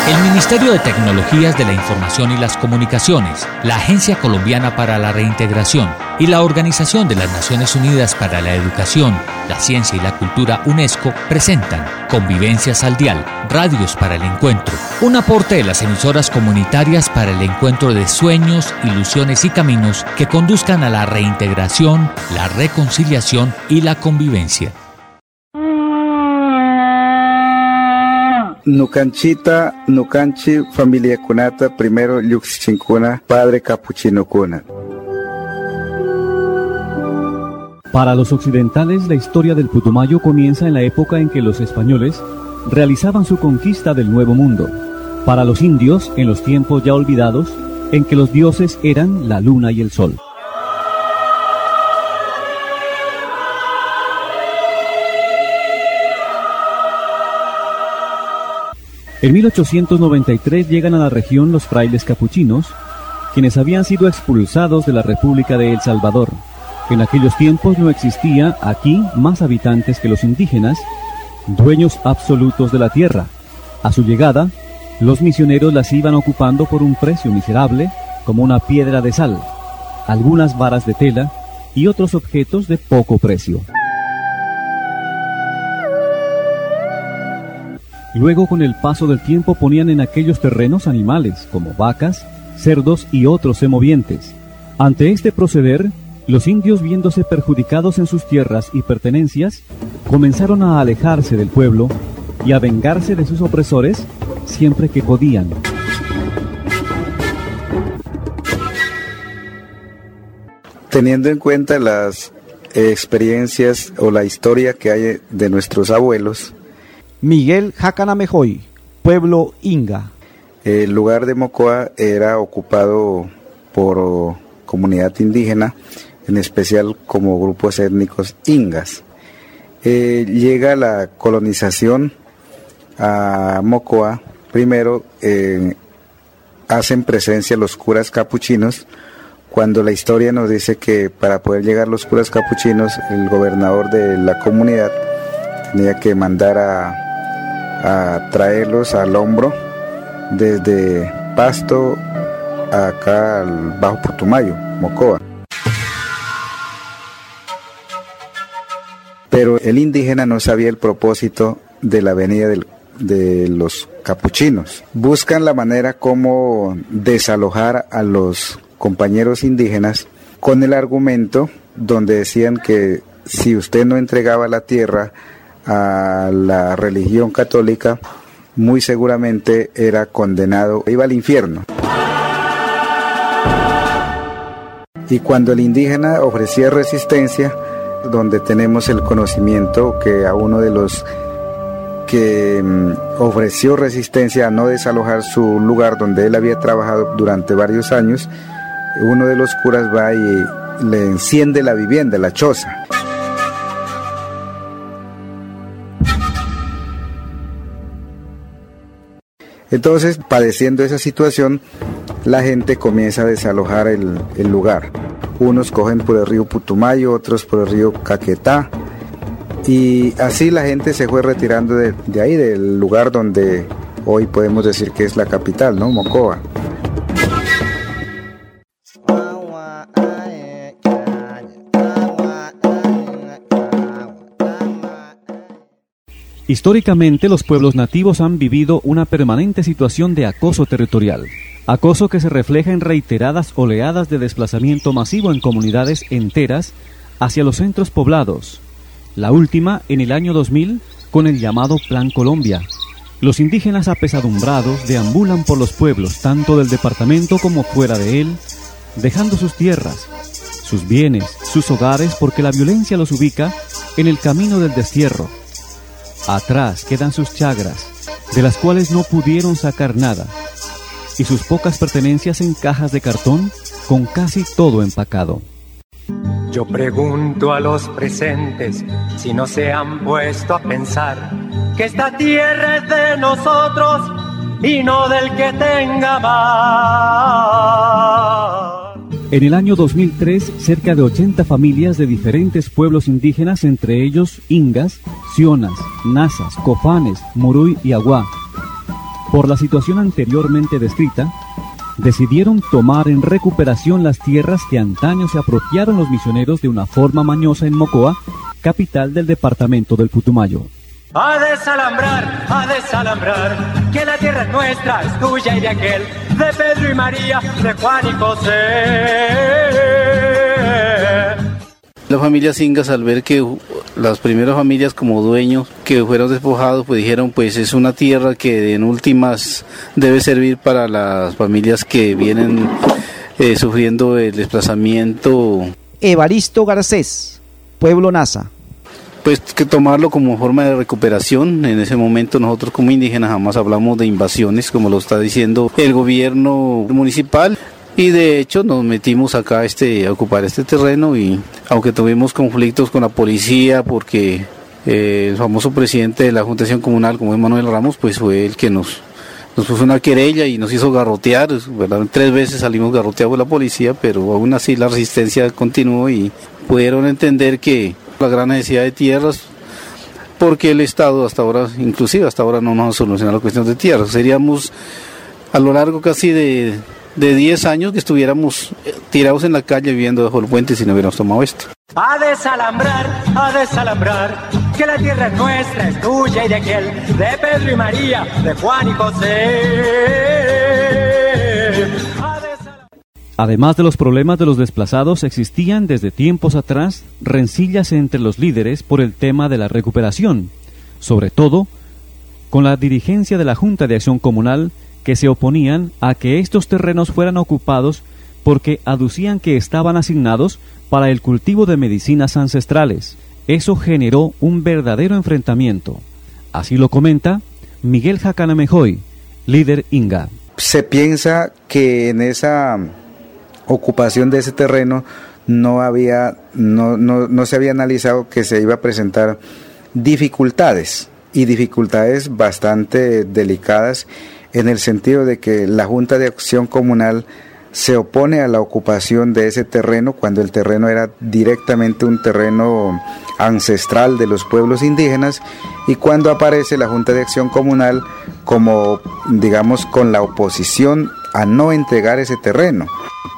El Ministerio de Tecnologías de la Información y las Comunicaciones, la Agencia Colombiana para la Reintegración y la Organización de las Naciones Unidas para la Educación, la Ciencia y la Cultura UNESCO presentan Convivencias al Dial, Radios para el Encuentro, un aporte de las emisoras comunitarias para el encuentro de sueños, ilusiones y caminos que conduzcan a la reintegración, la reconciliación y la convivencia. Nucanchita, Nucanchi, familia Kunata, primero Yuxichincuna, padre Capuchino Kuna. Para los occidentales, la historia del Putumayo comienza en la época en que los españoles realizaban su conquista del Nuevo Mundo. Para los indios, en los tiempos ya olvidados, en que los dioses eran la luna y el sol. En 1893 llegan a la región los frailes capuchinos, quienes habían sido expulsados de la República de El Salvador. En aquellos tiempos no existía aquí más habitantes que los indígenas, dueños absolutos de la tierra. A su llegada, los misioneros las iban ocupando por un precio miserable, como una piedra de sal, algunas varas de tela y otros objetos de poco precio. Luego, con el paso del tiempo, ponían en aquellos terrenos animales, como vacas, cerdos y otros semovientes. Ante este proceder, los indios, viéndose perjudicados en sus tierras y pertenencias, comenzaron a alejarse del pueblo y a vengarse de sus opresores siempre que podían. Teniendo en cuenta las experiencias o la historia que hay de nuestros abuelos, Miguel Jacanamejoy, pueblo Inga. El lugar de Mocoa era ocupado por comunidad indígena, en especial como grupos étnicos ingas. Llega la colonización a Mocoa. Primero hacen presencia los curas capuchinos, cuando la historia nos dice que para poder llegar los curas capuchinos, el gobernador de la comunidad tenía que mandar a traerlos al hombro desde Pasto acá al Bajo Putumayo, Mocoa. Pero el indígena no sabía el propósito de la venida de los capuchinos. Buscan la manera como desalojar a los compañeros indígenas con el argumento donde decían que si usted no entregaba la tierra a la religión católica, muy seguramente era condenado, iba al infierno. Y cuando el indígena ofrecía resistencia, donde tenemos el conocimiento que a uno de los que ofreció resistencia a no desalojar su lugar donde él había trabajado durante varios años, uno de los curas va y le enciende la vivienda, la choza. Entonces, padeciendo esa situación, la gente comienza a desalojar el lugar. Unos cogen por el río Putumayo, otros por el río Caquetá, y así la gente se fue retirando de ahí, del lugar donde hoy podemos decir que es la capital, ¿no? Mocoa. Históricamente, los pueblos nativos han vivido una permanente situación de acoso territorial, acoso que se refleja en reiteradas oleadas de desplazamiento masivo en comunidades enteras hacia los centros poblados, la última en el año 2000 con el llamado Plan Colombia. Los indígenas apesadumbrados deambulan por los pueblos, tanto del departamento como fuera de él, dejando sus tierras, sus bienes, sus hogares, porque la violencia los ubica en el camino del destierro. Atrás quedan sus chagras, de las cuales no pudieron sacar nada, y sus pocas pertenencias en cajas de cartón, con casi todo empacado. Yo pregunto a los presentes si no se han puesto a pensar que esta tierra es de nosotros y no del que tenga más. En el año 2003, cerca de 80 familias de diferentes pueblos indígenas, entre ellos ingas, sionas, nazas, cofanes, muruy y aguá, Por la situación anteriormente descrita, decidieron tomar en recuperación las tierras que antaño se apropiaron los misioneros de una forma mañosa en Mocoa, capital del departamento del Putumayo. A desalambrar, que la tierra es nuestra, es tuya y de aquel, de Pedro y María, de Juan y José. Las familias ingas, al ver que las primeras familias como dueños que fueron despojados, pues dijeron, pues es una tierra que en últimas debe servir para las familias que vienen sufriendo el desplazamiento. Evaristo Garcés, Pueblo Nasa. Pues que tomarlo como forma de recuperación. En ese momento nosotros como indígenas jamás hablamos de invasiones, como lo está diciendo el gobierno municipal. Y de hecho nos metimos acá a ocupar este terreno, y aunque tuvimos conflictos con la policía porque el famoso presidente de la Junta de Acción Comunal, como es Manuel Ramos, pues fue el que nos puso una querella y nos hizo garrotear, ¿verdad? 3 veces salimos garroteados por la policía, pero aún así la resistencia continuó y pudieron entender que la gran necesidad de tierras, porque el Estado hasta ahora no nos ha solucionado la cuestión de tierras. Seríamos a lo largo casi de 10 años que estuviéramos tirados en la calle viviendo bajo el puente si no hubiéramos tomado esto. A desalambrar, que la tierra es nuestra, es tuya y de aquel, de Pedro y María, de Juan y José. Además de los problemas de los desplazados, existían desde tiempos atrás rencillas entre los líderes por el tema de la recuperación, sobre todo con la dirigencia de la Junta de Acción Comunal, que se oponían a que estos terrenos fueran ocupados porque aducían que estaban asignados para el cultivo de medicinas ancestrales. Eso generó un verdadero enfrentamiento. Así lo comenta Miguel Jacanamejoy, líder Inga. Se piensa que en esa ocupación de ese terreno no se había analizado que se iba a presentar dificultades bastante delicadas, en el sentido de que la Junta de Acción Comunal se opone a la ocupación de ese terreno cuando el terreno era directamente un terreno ancestral de los pueblos indígenas, y cuando aparece la Junta de Acción Comunal como, digamos, con la oposición a no entregar ese terreno.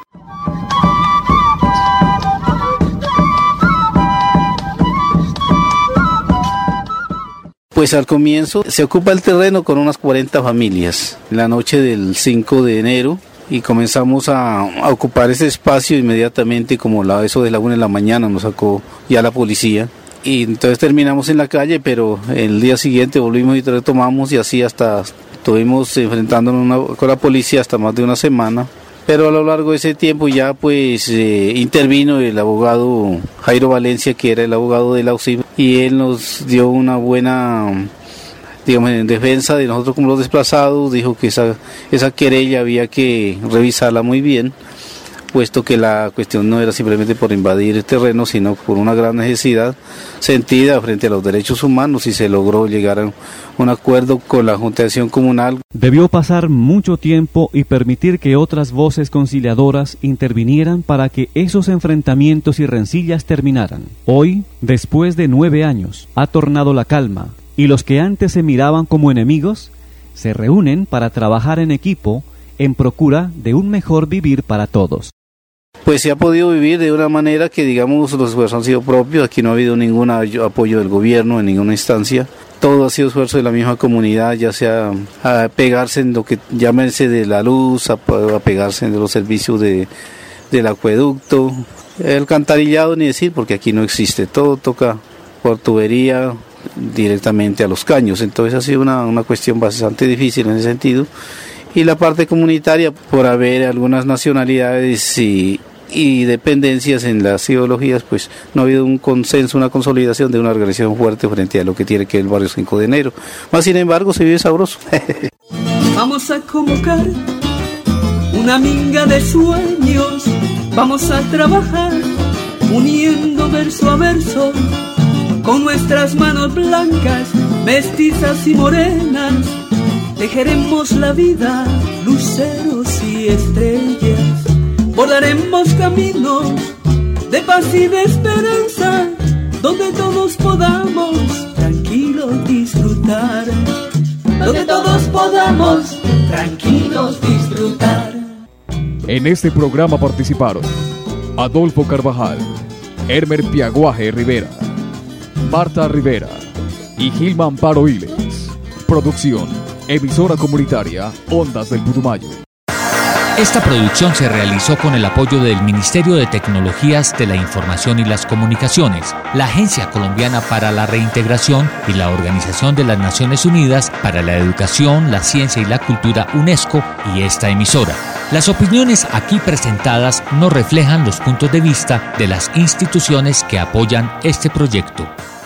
Pues al comienzo se ocupa el terreno con unas 40 familias, la noche del 5 de enero, y comenzamos a ocupar ese espacio inmediatamente, como eso de la 1 de la mañana nos sacó ya la policía, y entonces terminamos en la calle, pero el día siguiente volvimos y retomamos, y así hasta estuvimos enfrentándonos con la policía hasta más de una semana. Pero a lo largo de ese tiempo ya pues intervino el abogado Jairo Valencia, que era el abogado de la UCIB, y él nos dio una buena, digamos, en defensa de nosotros como los desplazados. Dijo que esa querella había que revisarla muy bien, puesto que la cuestión no era simplemente por invadir el terreno, sino por una gran necesidad sentida frente a los derechos humanos, y se logró llegar a un acuerdo con la Junta de Acción Comunal. Debió pasar mucho tiempo y permitir que otras voces conciliadoras intervinieran para que esos enfrentamientos y rencillas terminaran. Hoy, después de 9 años, ha tornado la calma, y los que antes se miraban como enemigos se reúnen para trabajar en equipo en procura de un mejor vivir para todos. Pues se ha podido vivir de una manera que, digamos, los esfuerzos han sido propios. Aquí no ha habido ningún apoyo del gobierno en ninguna instancia. Todo ha sido esfuerzo de la misma comunidad, ya sea a pegarse en lo que llámense de la luz, a pegarse en los servicios del acueducto. El alcantarillado ni decir, porque aquí no existe. Todo toca por tubería directamente a los caños. Entonces ha sido una cuestión bastante difícil en ese sentido. Y la parte comunitaria, por haber algunas nacionalidades y dependencias en las ideologías, pues no ha habido un consenso, una consolidación de una organización fuerte frente a lo que tiene que ver el barrio 5 de enero. Más sin embargo, se vive sabroso. Vamos a convocar una minga de sueños, vamos a trabajar uniendo verso a verso, con nuestras manos blancas, mestizas y morenas, tejeremos la vida, luceros y estrellas, bordaremos caminos de paz y de esperanza, donde todos podamos tranquilos disfrutar. donde todos podamos tranquilos disfrutar. En este programa participaron Adolfo Carvajal, Hermer Piaguaje Rivera, Marta Rivera y Gilma Amparo Iles. Producción, emisora comunitaria Ondas del Putumayo. Esta producción se realizó con el apoyo del Ministerio de Tecnologías de la Información y las Comunicaciones, la Agencia Colombiana para la Reintegración y la Organización de las Naciones Unidas para la Educación, la Ciencia y la Cultura UNESCO y esta emisora. Las opiniones aquí presentadas no reflejan los puntos de vista de las instituciones que apoyan este proyecto.